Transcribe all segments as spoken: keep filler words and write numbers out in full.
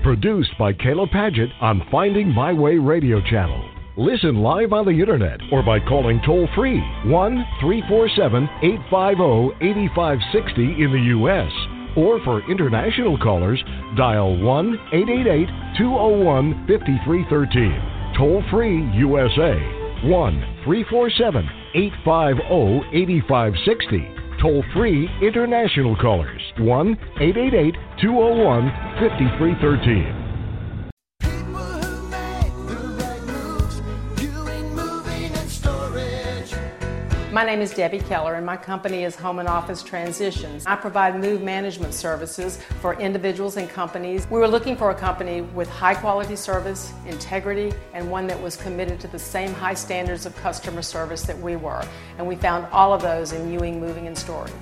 Produced by Kayla Paget on Finding My Way Radio Channel. Listen live on the internet or by calling toll-free one three four seven, eight five zero, eight five six zero in the U S Or for international callers, dial one eight eight eight, two zero one, five three one three. Toll-free U S A, one three four seven, eight five zero, eight five six zero. Toll-free international callers, one eight eight eight, two zero one, five three one three. My name is Debbie Keller, and my company is Home and Office Transitions. I provide move management services for individuals and companies. We were looking for a company with high quality service, integrity, and one that was committed to the same high standards of customer service that we were. And we found all of those in Ewing Moving and Storage.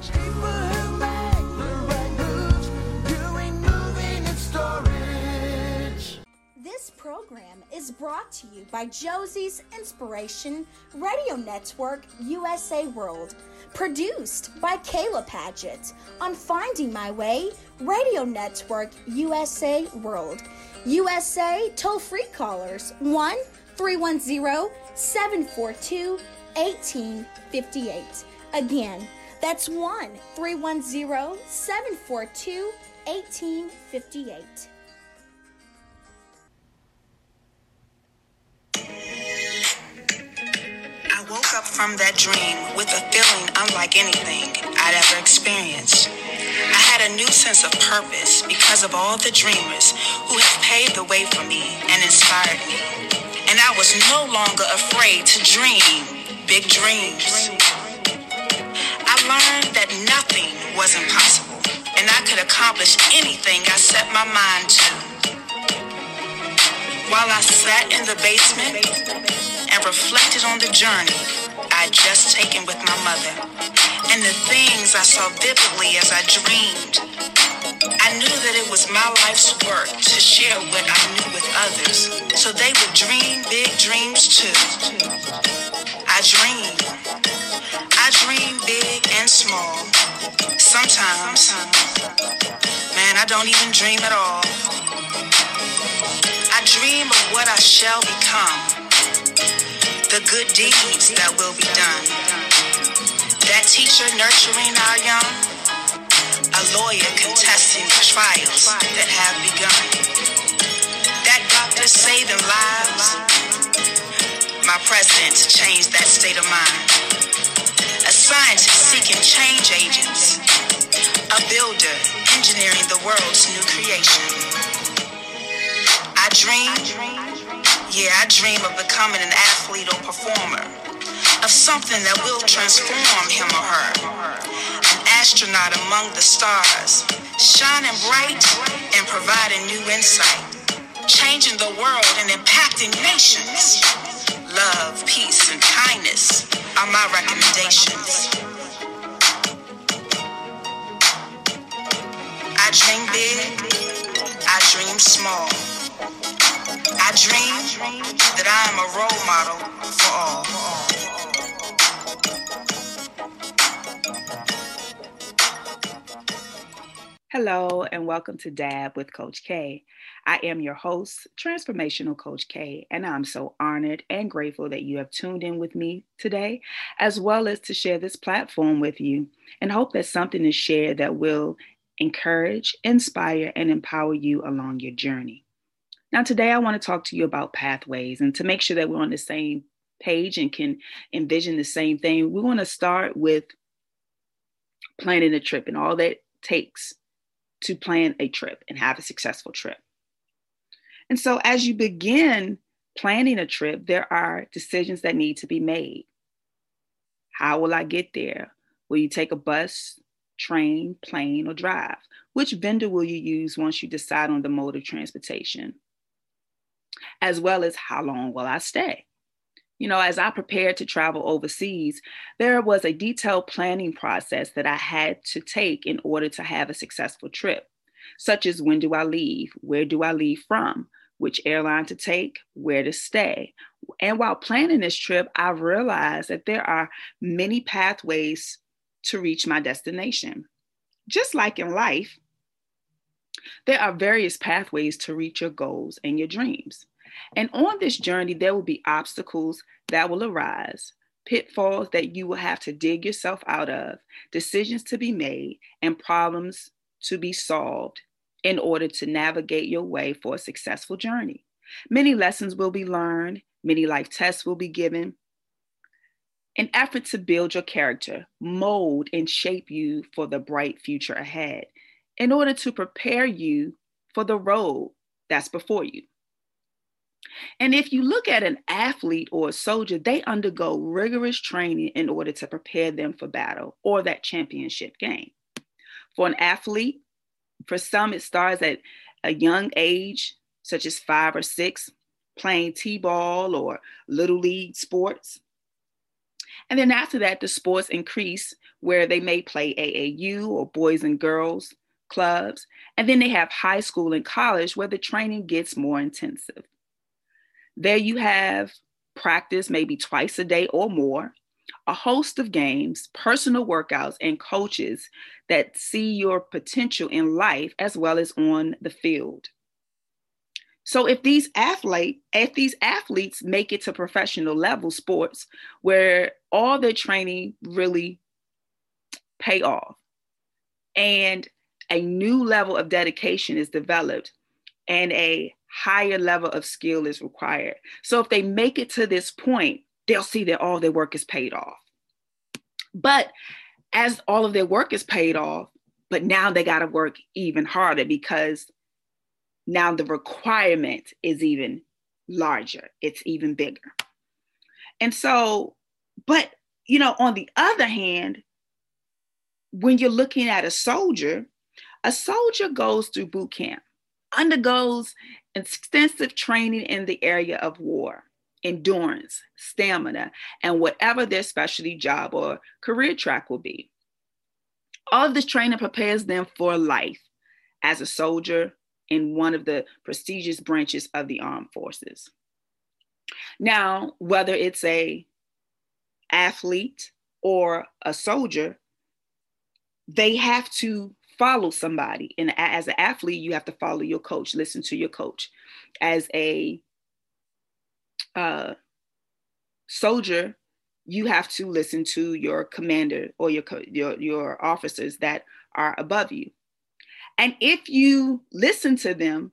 This program is brought to you by Josie's Inspiration Radio Network U S A World, produced by Kayla Paget on Finding My Way Radio Network U S A World. U S A toll-free callers one three one zero, seven four two, one eight five eight. Again, that's one three one zero, seven four two, one eight five eight. I woke up from that dream with a feeling unlike anything I'd ever experienced. I had a new sense of purpose because of all the dreamers who have paved the way for me and inspired me. And I was no longer afraid to dream big dreams. I learned that nothing was impossible, and I could accomplish anything I set my mind to. While I sat in the basement and reflected on the journey I'd just taken with my mother and the things I saw vividly as I dreamed, I knew that it was my life's work to share what I knew with others so they would dream big dreams too. I dream. I dream big and small. Sometimes, man, I don't even dream at all. I dream of what I shall become, the good deeds that will be done, that teacher nurturing our young, a lawyer contesting the trials that have begun, that doctor saving lives, my president to change that state of mind, a scientist seeking change agents, a builder engineering the world's new creation. I dream, yeah, I dream of becoming an athlete or performer, of something that will transform him or her, an astronaut among the stars, shining bright and providing new insight, changing the world and impacting nations. Love, peace, and kindness are my recommendations. I dream big, I dream small. I dream that I am a role model for all. Hello and welcome to Dab with Coach K. I am your host, Transformational Coach K, and I'm so honored and grateful that you have tuned in with me today, as well as to share this platform with you, and hope that something is shared that will encourage, inspire, and empower you along your journey. Now, today I want to talk to you about pathways, and to make sure that we're on the same page and can envision the same thing, we want to start with planning a trip and all that takes to plan a trip and have a successful trip. And so as you begin planning a trip, there are decisions that need to be made. How will I get there? Will you take a bus, train, plane, or drive? Which vendor will you use once you decide on the mode of transportation? As well as how long will I stay? You know, as I prepared to travel overseas, there was a detailed planning process that I had to take in order to have a successful trip, such as when do I leave? Where do I leave from? Which airline to take? Where to stay? And while planning this trip, I realized that there are many pathways to reach my destination. Just like in life, There are various pathways to reach your goals and your dreams. And on this journey, there will be obstacles that will arise, pitfalls that you will have to dig yourself out of, decisions to be made, and problems to be solved in order to navigate your way for a successful journey. Many lessons will be learned, many life tests will be given. An effort to build your character, mold and shape you for the bright future ahead, in order to prepare you for the road that's before you. And if you look at an athlete or a soldier, they undergo rigorous training in order to prepare them for battle or that championship game. For an athlete, for some, it starts at a young age, such as five or six, playing t-ball or little league sports. And then after that, the sports increase where they may play A A U or boys and girls clubs. And then they have high school and college where the training gets more intensive. There you have practice maybe twice a day or more, a host of games, personal workouts, and coaches that see your potential in life as well as on the field. So if these athlete, if these athletes make it to professional level sports where all their training really pay off and a new level of dedication is developed and a higher level of skill is required. So if they make it to this point, they'll see that all their work is paid off. But as all of their work is paid off, but now they got to work even harder because now the requirement is even larger. It's even bigger. And so, but, you know, on the other hand, when you're looking at a soldier, a soldier goes through boot camp, undergoes extensive training in the area of war, endurance, stamina, and whatever their specialty job or career track will be. All of this training prepares them for life as a soldier in one of the prestigious branches of the armed forces. Now, whether it's a athlete or a soldier, they have to follow somebody. And as an athlete, you have to follow your coach, listen to your coach. As a uh, soldier, you have to listen to your commander or your, your, your officers that are above you. And if you listen to them,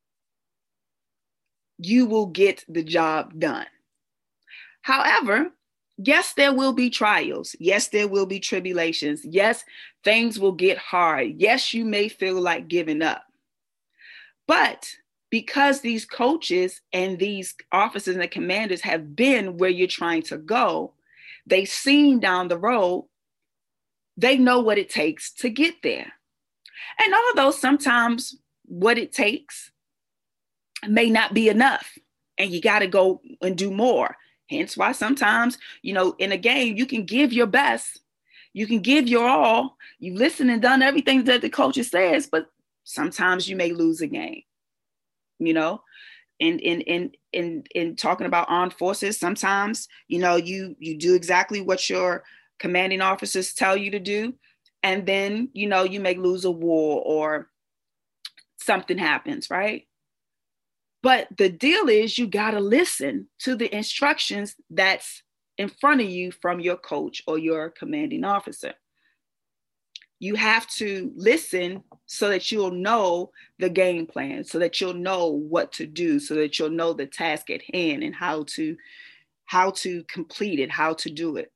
you will get the job done. However, yes, there will be trials. Yes, there will be tribulations. Yes, things will get hard. Yes, you may feel like giving up. But because these coaches and these officers and the commanders have been where you're trying to go, they've seen down the road, they know what it takes to get there. And although sometimes what it takes may not be enough, and you got to go and do more. Hence why sometimes, you know, in a game, you can give your best, you can give your all, you listen and done everything that the coach says, but sometimes you may lose a game, you know, and in in in in talking about armed forces, sometimes, you know, you you do exactly what your commanding officers tell you to do, and then, you know, you may lose a war or something happens, right? But the deal is you got to listen to the instructions that's in front of you from your coach or your commanding officer. You have to listen so that you'll know the game plan, so that you'll know what to do, so that you'll know the task at hand and how to, how to complete it, how to do it.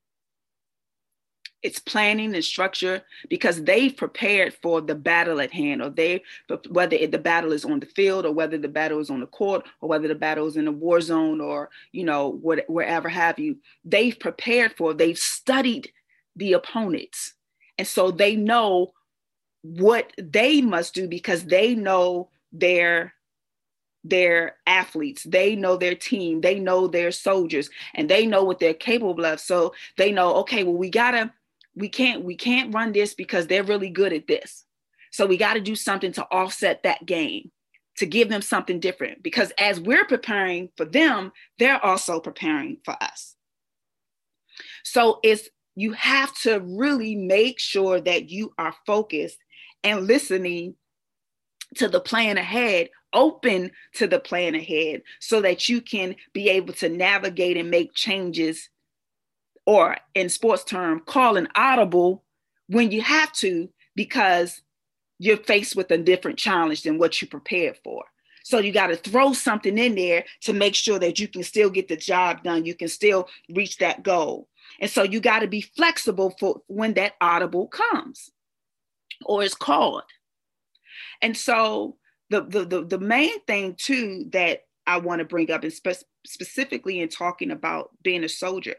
It's planning and structure because they've prepared for the battle at hand, or they, whether the battle is on the field or whether the battle is on the court or whether the battle is in a war zone or, you know, what, wherever have you, they've prepared for, they've studied the opponents. And so they know what they must do because they know their, their athletes, they know their team, they know their soldiers, and they know what they're capable of. So they know, okay, well, we gotta, We can't, we can't run this because they're really good at this. So we got to do something to offset that game, to give them something different, because as we're preparing for them, they're also preparing for us. So it's, you have to really make sure that you are focused and listening to the plan ahead, open to the plan ahead, so that you can be able to navigate and make changes, or in sports term, call an audible when you have to, because you're faced with a different challenge than what you prepared for. So you got to throw something in there to make sure that you can still get the job done. You can still reach that goal. And so you got to be flexible for when that audible comes or is called. And so the, the, the, the main thing too that I want to bring up is spe- specifically in talking about being a soldier.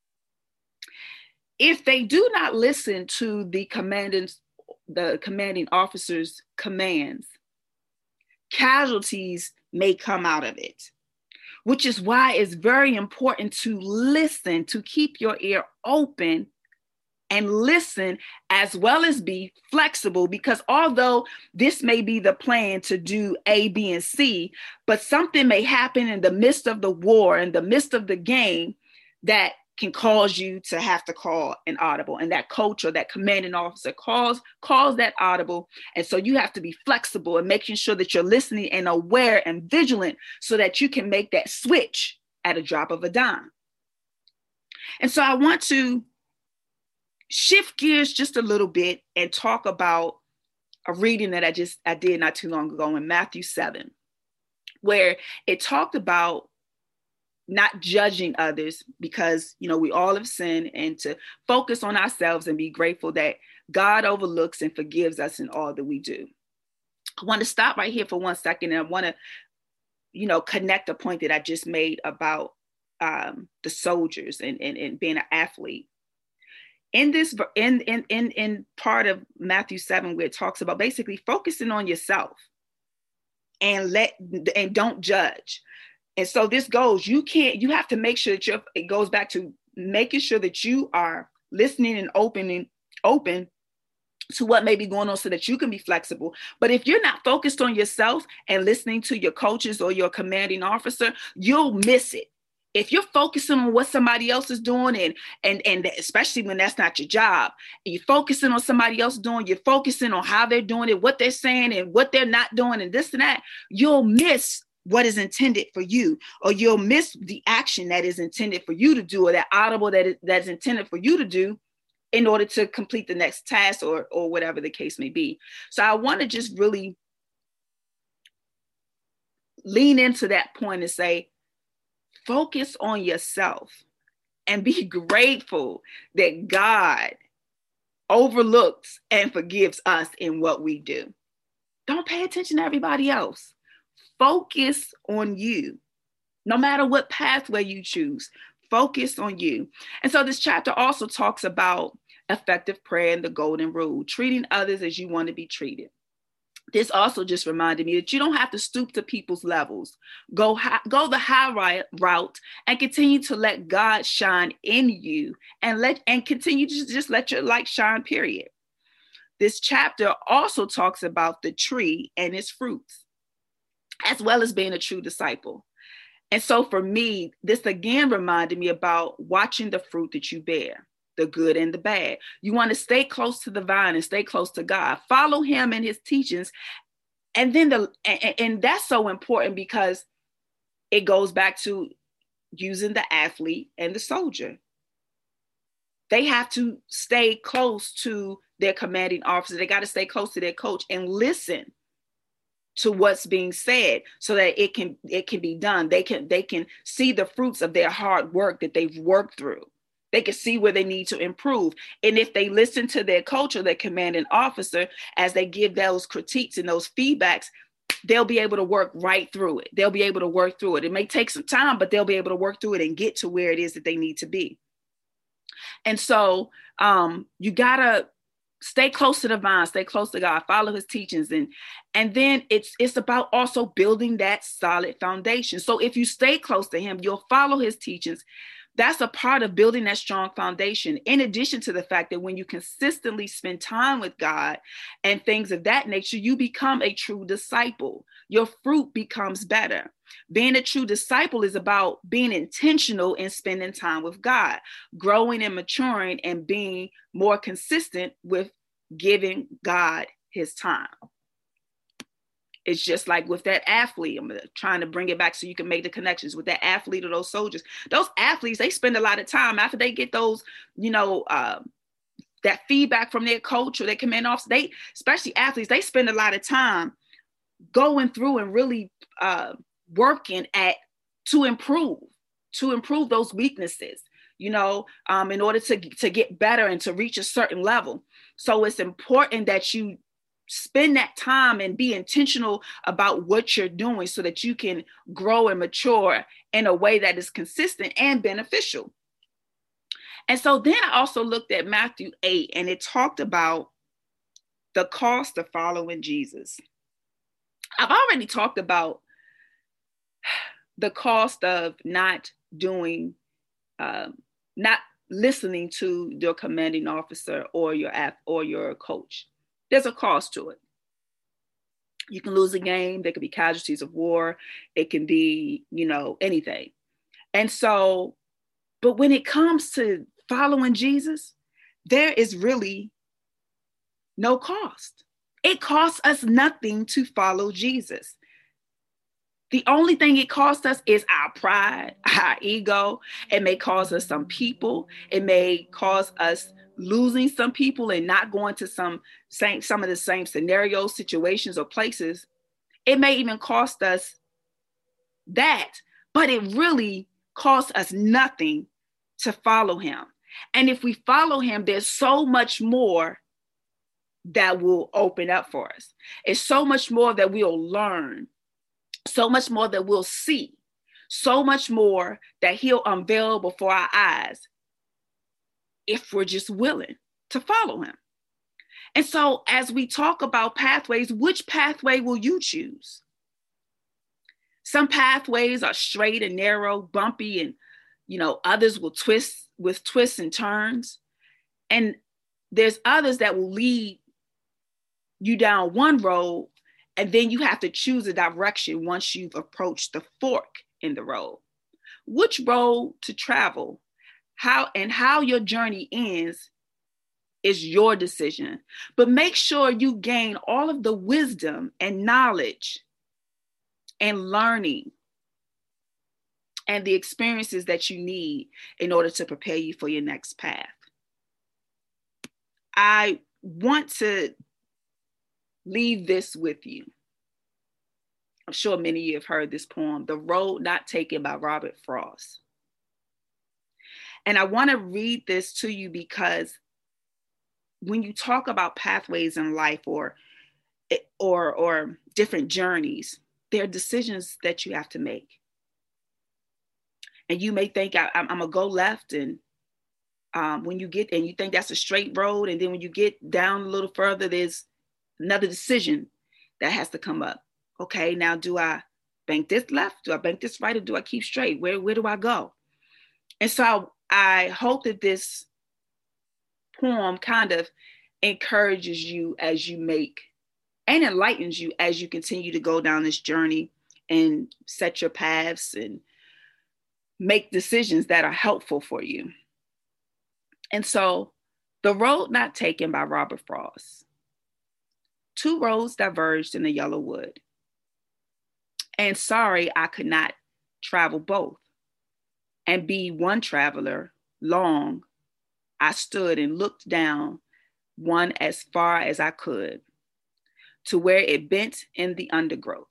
If they do not listen to the commanding, the commanding officer's commands, casualties may come out of it, which is why it's very important to listen, to keep your ear open and listen, as well as be flexible, because although this may be the plan to do A, B, and C, but something may happen in the midst of the war, in the midst of the game, that can cause you to have to call an audible, and that coach or that commanding officer calls calls that audible. And so you have to be flexible and making sure that you're listening and aware and vigilant so that you can make that switch at a drop of a dime. And so I want to shift gears just a little bit and talk about a reading that I just I did not too long ago in Matthew seven, where it talked about not judging others, because, you know, we all have sinned, and to focus on ourselves and be grateful that God overlooks and forgives us in all that we do. I want to stop right here for one second, and I want to, you know, connect a point that I just made about um, the soldiers and, and, and being an athlete. In this, in, in, in, in part of Matthew seven, where it talks about basically focusing on yourself and let, and don't judge. And so this goes, you can't, you have to make sure that you're, it goes back to making sure that you are listening and opening, open to what may be going on so that you can be flexible. But if you're not focused on yourself and listening to your coaches or your commanding officer, you'll miss it. If you're focusing on what somebody else is doing, and and and especially when that's not your job, and you're focusing on somebody else doing, you're focusing on how they're doing it, what they're saying and what they're not doing and this and that, you'll miss what is intended for you, or you'll miss the action that is intended for you to do, or that audible that is, that is intended for you to do in order to complete the next task, or, or whatever the case may be. So I want to just really lean into that point and say, focus on yourself and be grateful that God overlooks and forgives us in what we do. Don't pay attention to everybody else. Focus on you. No matter what pathway you choose, focus on you. And so this chapter also talks about effective prayer and the golden rule, treating others as you want to be treated. This also just reminded me that you don't have to stoop to people's levels. Go, high, go the high route and continue to let God shine in you, and let and continue to just let your light shine, period. This chapter also talks about the tree and its fruits, as well as being a true disciple. And so for me, this again reminded me about watching the fruit that you bear, the good and the bad. You want to stay close to the vine and stay close to God. Follow him and his teachings. And then the, and, and that's so important, because it goes back to using the athlete and the soldier. They have to stay close to their commanding officer. They got to stay close to their coach and listen to what's being said, so that it can it can be done. They can they can see the fruits of their hard work that they've worked through. They can see where they need to improve. And if they listen to their coach or their commanding officer as they give those critiques and those feedbacks, they'll be able to work right through it. They'll be able to work through it. It may take some time, but they'll be able to work through it and get to where it is that they need to be. And so um, you gotta stay close to the vine, stay close to God, follow his teachings. And, and then it's, it's about also building that solid foundation. So if you stay close to him, you'll follow his teachings. That's a part of building that strong foundation. In addition to the fact that when you consistently spend time with God and things of that nature, you become a true disciple. Your fruit becomes better. Being a true disciple is about being intentional in spending time with God, growing and maturing, and being more consistent with giving God his time. It's just like with that athlete. I'm trying to bring it back so you can make the connections with that athlete or those soldiers. Those athletes, they spend a lot of time after they get those, you know, uh, that feedback from their coach or their command officer. They, especially athletes, they spend a lot of time going through and really uh, working at to improve, to improve those weaknesses, you know, um, in order to, to get better and to reach a certain level. So it's important that you spend that time and be intentional about what you're doing so that you can grow and mature in a way that is consistent and beneficial. And so then I also looked at Matthew eight, and it talked about the cost of following Jesus. I've already talked about the cost of not doing, um, not listening to your commanding officer or your or your coach. There's a cost to it. You can lose a game. There could be casualties of war. It can be, you know, anything. And so, but when it comes to following Jesus, there is really no cost. It costs us nothing to follow Jesus. The only thing it costs us is our pride, our ego. It may cause us some people. It may cause us losing some people and not going to some same some of the same scenarios, situations, or places. It may even cost us that, but it really costs us nothing to follow him. And if we follow him, there's so much more that will open up for us. It's so much more that we'll learn, so much more that we'll see, so much more that he'll unveil before our eyes if we're just willing to follow him. And so as we talk about pathways, which pathway will you choose? Some pathways are straight and narrow, bumpy, and, you know, others will twist with twists and turns. And there's others that will lead you down one road, and then you have to choose a direction once you've approached the fork in the road. Which road to travel, how and how your journey ends is your decision. But make sure you gain all of the wisdom and knowledge and learning and the experiences that you need in order to prepare you for your next path. I want to leave this with you. I'm sure many of you have heard this poem, The Road Not Taken by Robert Frost. And I want to read this to you because when you talk about pathways in life or, or, or different journeys, there are decisions that you have to make. And you may think, I, I'm, I'm gonna go left, and um, when you get, and you think that's a straight road, and then when you get down a little further, there's another decision that has to come up. Okay, now do I bank this left? Do I bank this right? Or do I keep straight? Where, where do I go? And so I hope that this poem kind of encourages you as you make and enlightens you as you continue to go down this journey and set your paths and make decisions that are helpful for you. And so, The Road Not Taken by Robert Frost. Two roads diverged in the yellow wood. And sorry, I could not travel both. And be one traveler long, I stood and looked down one as far as I could to where it bent in the undergrowth.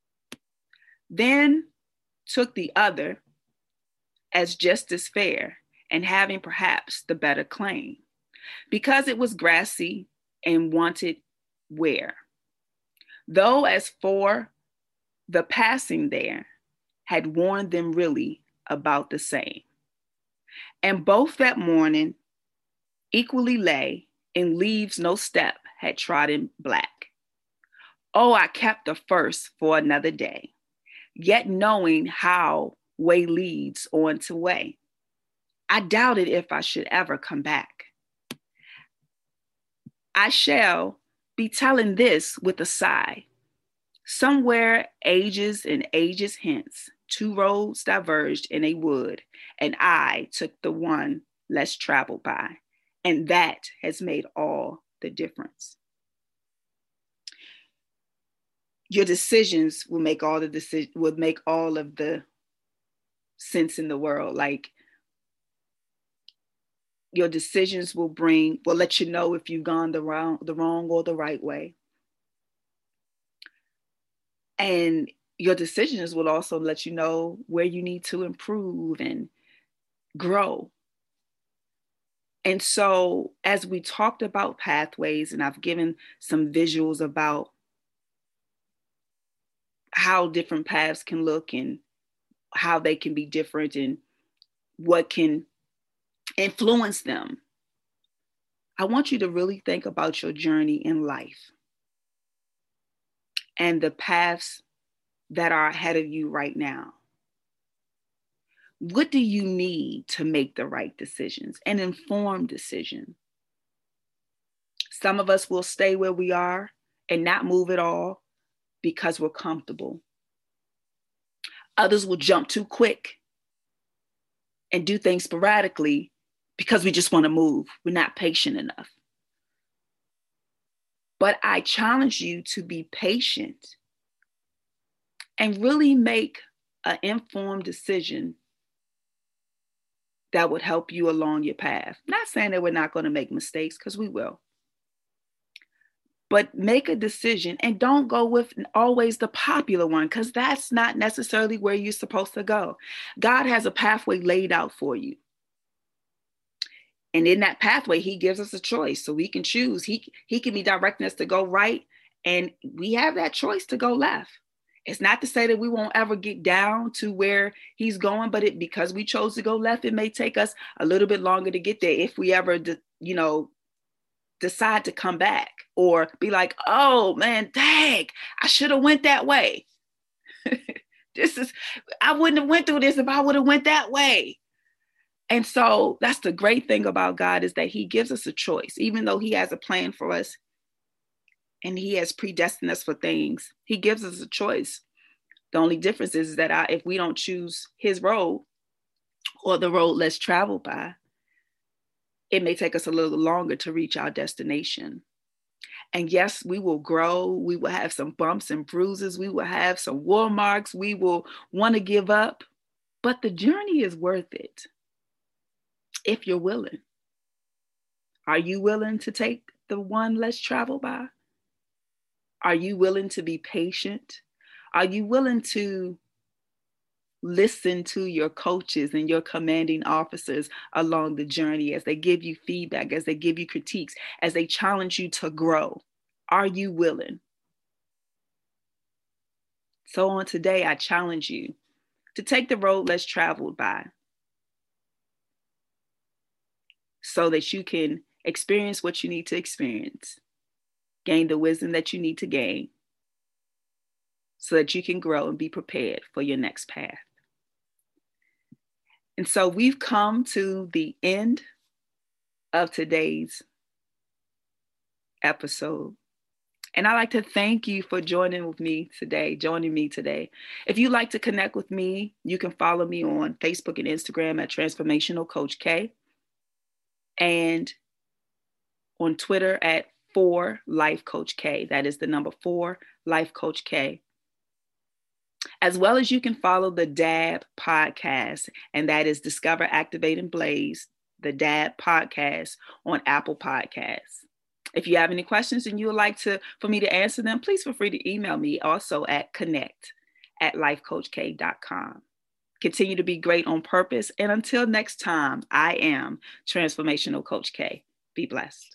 Then took the other as just as fair and having perhaps the better claim, because it was grassy and wanted wear. Though as for the passing there had warned them really about the same. And both that morning equally lay in leaves no step had trodden black. Oh, I kept the first for another day, yet knowing how way leads on to way. I doubted if I should ever come back. I shall be telling this with a sigh. Somewhere ages and ages hence, two roads diverged in a wood, and I took the one less traveled by, and that has made all the difference. your decisions will make all the decision will make all of the sense in the world. Like, your decisions will bring, will let you know if you've gone the wrong, the wrong or the right way. And your decisions will also let you know where you need to improve and grow. And so as we talked about pathways, and I've given some visuals about how different paths can look and how they can be different and what can influence them, I want you to really think about your journey in life and the paths that are ahead of you right now. What do you need to make the right decisions, an informed decision? Some of us will stay where we are and not move at all because we're comfortable. Others will jump too quick and do things sporadically because we just want to move. We're not patient enough. But I challenge you to be patient and really make an informed decision that would help you along your path. Not saying that we're not going to make mistakes, because we will. But make a decision and don't go with always the popular one, because that's not necessarily where you're supposed to go. God has a pathway laid out for you. And in that pathway, he gives us a choice, so we can choose. He, he can be directing us to go right, and we have that choice to go left. It's not to say that we won't ever get down to where he's going, but it, because we chose to go left, it may take us a little bit longer to get there if we ever, de, you know, decide to come back or be like, oh man, dang, I should have went that way. This is, I wouldn't have went through this if I would have went that way. And so that's the great thing about God, is that he gives us a choice, even though he has a plan for us and he has predestined us for things. He gives us a choice. The only difference is that I, if we don't choose his road or the road less traveled by, it may take us a little longer to reach our destination. And yes, we will grow. We will have some bumps and bruises. We will have some war marks. We will want to give up, but the journey is worth it. If you're willing. Are you willing to take the one less traveled by? Are you willing to be patient? Are you willing to listen to your coaches and your commanding officers along the journey as they give you feedback, as they give you critiques, as they challenge you to grow? Are you willing? So on today, I challenge you to take the road less traveled by, so that you can experience what you need to experience, gain the wisdom that you need to gain, so that you can grow and be prepared for your next path. And so we've come to the end of today's episode. And I'd like to thank you for joining with me today, joining me today. If you'd like to connect with me, you can follow me on Facebook and Instagram at Transformational Coach K, and on Twitter at four Life Coach K. That is the number four Life Coach K. As well as you can follow the D A B podcast, and that is Discover, Activate, and Blaze, the D A B podcast on Apple Podcasts. If you have any questions and you would like to for me to answer them, please feel free to email me also at connect at life coach k dot com. Continue to be great on purpose. And until next time, I am Transformational Coach K. Be blessed.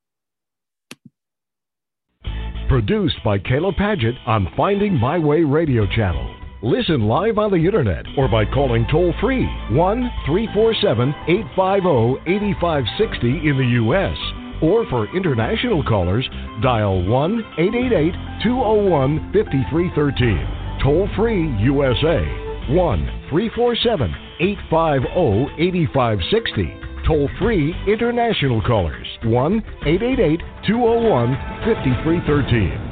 Produced by Kayla Padgett on Finding My Way Radio Channel. Listen live on the internet or by calling toll-free one three four seven, eight five zero, eight five six zero in the U S Or for international callers, dial one eight eight eight, two zero one, five three one three. Toll-free U S A, one three four seven, eight five zero, eight five six zero. Toll-free international callers, one eight eight eight, two zero one, five three one three.